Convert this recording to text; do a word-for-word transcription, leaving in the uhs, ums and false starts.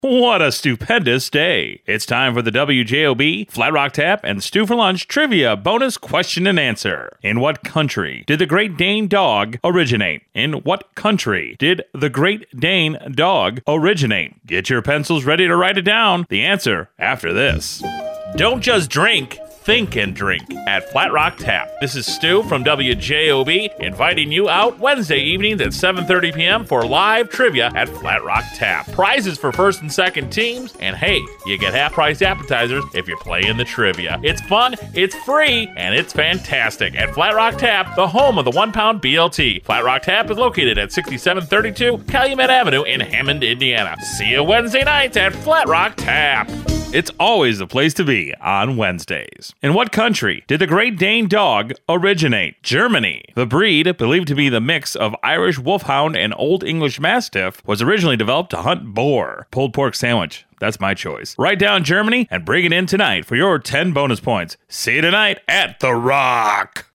What a stupendous day. It's time for the W J O B, Flat Rock Tap, and Stew for Lunch trivia bonus question and answer. In what country did the Great Dane dog originate? In what country did the Great Dane dog originate? Get your pencils ready to write it down. The answer after this. Don't just drink. Think and drink at Flat Rock Tap. This is Stu from W J O B inviting you out Wednesday evenings at seven thirty p.m. for live trivia at Flat Rock Tap. Prizes for first and second teams, and hey, you get half-price appetizers if you're playing the trivia. It's fun, it's free, and it's fantastic at Flat Rock Tap, the home of the one-pound B L T. Flat Rock Tap is located at sixty-seven thirty-two Calumet Avenue in Hammond, Indiana. See you Wednesday nights at Flat Rock Tap. It's always the place to be on Wednesdays. In what country did the Great Dane dog originate? Germany. The breed, believed to be the mix of Irish Wolfhound and Old English Mastiff, was originally developed to hunt boar. Pulled pork sandwich. That's my choice. Write down Germany and bring it in tonight for your ten bonus points. See you tonight at The Rock.